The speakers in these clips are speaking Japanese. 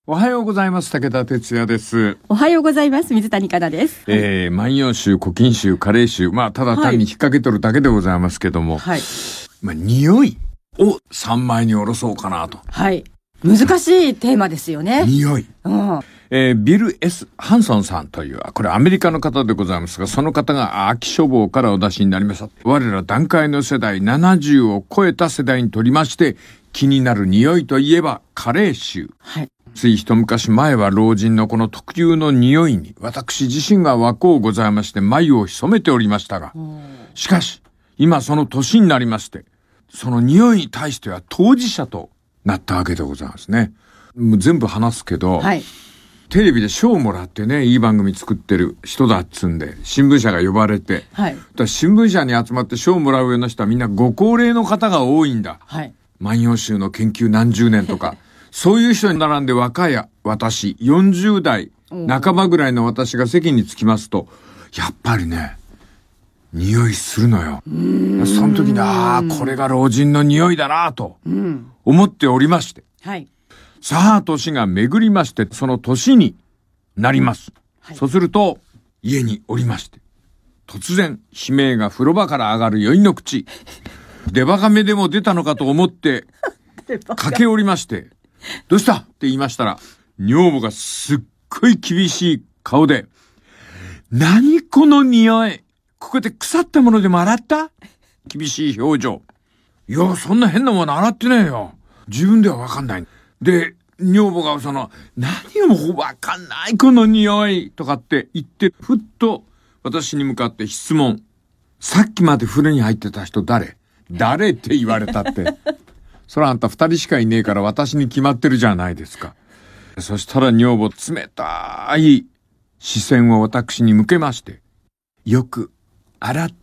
おはようございます。武田哲也です。 おはようございます。水谷香奈です。 万葉集、古今集、加齢集、ただ単に引っ掛けとるだけでございますけども、 はい。 匂いを3枚に下ろそうかなと。 はい。難しいテーマですよね。 匂い。 うん。 ビル・ S ・ハンソンさんという、これアメリカの方でございますが、その方が秋書房からお出しになりました。我ら団塊の世代70を超えた世代にとりまして、気になる匂いといえば加齢臭。 はい。 つい一昔前は老人のこの特有の匂いに私自身が若うございまして眉を潜めておりましたが、しかし今その年になりまして、その匂いに対しては当事者となったわけでございますね。もう全部話すけど、 はい。 テレビで賞をもらってね、いい番組作ってる人だっつんで新聞社が呼ばれて、 はい。 だから新聞社に集まって賞をもらうような人はみんなご高齢の方が多いんだ。 はい。 万葉集の研究何十年とかそういう人に並んで若い私、40代半ばぐらいの私が席に着きますと、やっぱりね、匂いするのよ。その時に、これが老人の匂いだなと思っておりまして。 はい。 さあ、年が巡りまして、その年になります。 はい、 そうすると、家におりまして、突然、悲鳴が風呂場から上がる宵の口。出バカ目でも出たのかと思って、駆けおりまして、どうしたって言いましたら、女房がすっごい厳しい顔で、何この匂い、ここで腐ったものでも洗った？厳しい表情。いや、そんな変なもの洗ってねえよ。自分ではわかんない。で、女房が何をわかんないこの匂いとかって言って、ふっと私に向かって質問。さっきまで風呂に入ってた人誰って言われたって。そらあんた2人しかいねえから私に決まってるじゃないですか。そしたら女房冷たい視線を私に向けまして、よく洗って。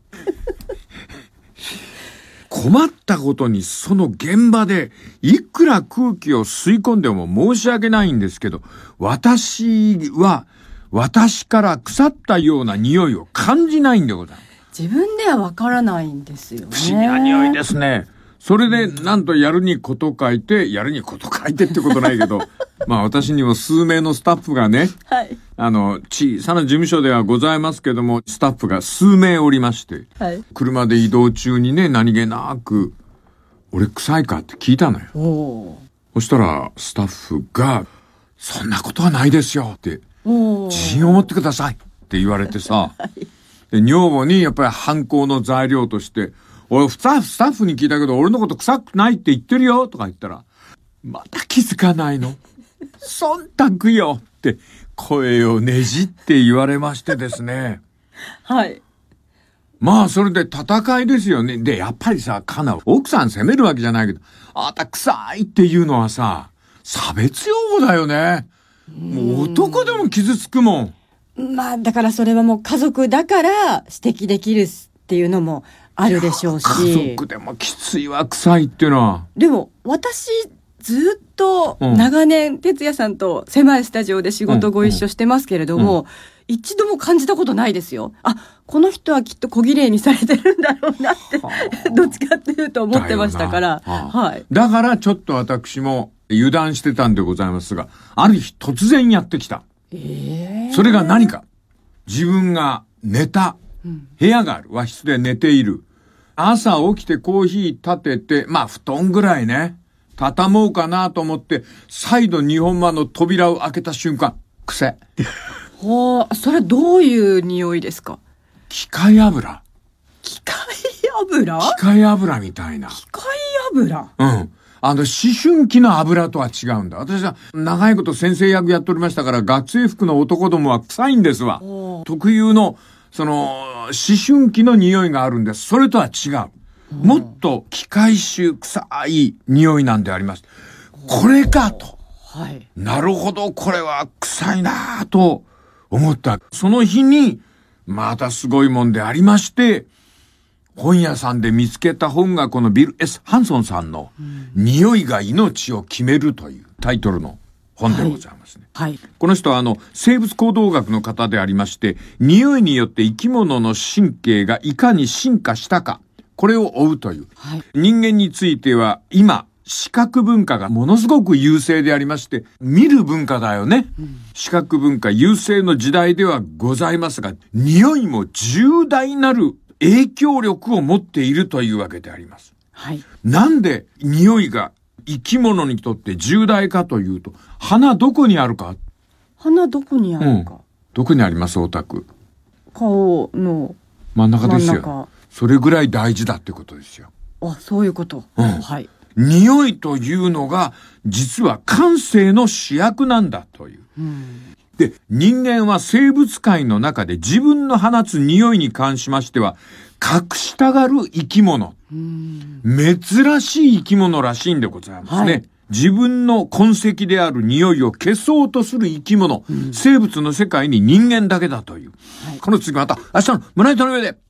困ったことにその現場でいくら空気を吸い込んでも申し訳ないんですけど、私は私から腐ったような匂いを感じないんでございます。 自分ではわからないんですよね。 不思議な匂いですね。それで、なんとやるにこと書いてってことないけど、私にも数名のスタッフがね、 はい。 小さな事務所ではございますけども、スタッフが数名おりまして、 はい。 車で移動中にね、何気なく、俺臭いかって聞いたのよ。そしたら、スタッフが、そんなことはないですよって、自信を持ってくださいって言われてさ、はい、で女房にやっぱり犯行の材料として、俺スタッフに聞いたけど俺のこと臭くないって言ってるよとか言ったら、また気づかないの忖度よって声をねじって言われましてですね。 はい。 それで戦いですよね。でやっぱりさ、奥さん責めるわけじゃないけど、あんた臭いっていうのはさ、差別用語だよね。もう男でも傷つくもん。 だからそれはもう家族だから指摘できるっていうのもあるでしょうし。 家族でもきついわ、臭いっていうのは。 でも私ずっと長年、哲也さんと狭いスタジオで仕事ご一緒してますけれども、一度も感じたことないですよ。この人はきっと小綺麗にされてるんだろうなってどっちかっていうと思ってましたから、はい。 だからちょっと私も油断してたんでございますが、ある日突然やってきた。それが何か。自分が寝た部屋がある。和室で寝ている。朝起きてコーヒー立てて、布団ぐらいね、畳もうかなと思って、再度日本間の扉を開けた瞬間、癖。 それどういう匂いですか？ 機械油。 機械油？ 機械油みたいな。 機械油？ うん。思春期の油とは違うんだ。私は長いこと先生役やっておりましたから、学生服の男どもは臭いんですわ。特有の、思春期の匂いがあるんです。それとは違う。もっと機械臭臭い匂いなんであります。これかと。 はい。 なるほど、これは臭いなぁと思った。その日に、またすごいもんでありまして、本屋さんで見つけた本がこのビル・ S ・ハンソンさんの匂いが命を決めるというタイトルの本でございますね。 はい。 この人は生物行動学の方でありまして、匂いによって生き物の神経がいかに進化したか、これを追うという。はい、人間については今視覚文化がものすごく優勢でありまして、見る文化だよね。視覚文化優勢の時代ではございますが、匂いも重大なる影響力を持っているというわけであります。 はい。 なんで匂いが生き物にとって重大かというと、鼻どこにあるか？ 鼻どこにあるか？ どこにあります？オタク。 顔の真ん中ですよ。それぐらい大事だってことですよ。 あ、そういうこと。はい。 匂いというのが実は感性の主役なんだという。で、人間は生物界の中で自分の放つ匂いに関しましては隠したがる生き物。珍しい生き物らしいんでございますね。はい、自分の痕跡である匂いを消そうとする生き物、生物の世界に人間だけだという。この次また明日の胸板の上で。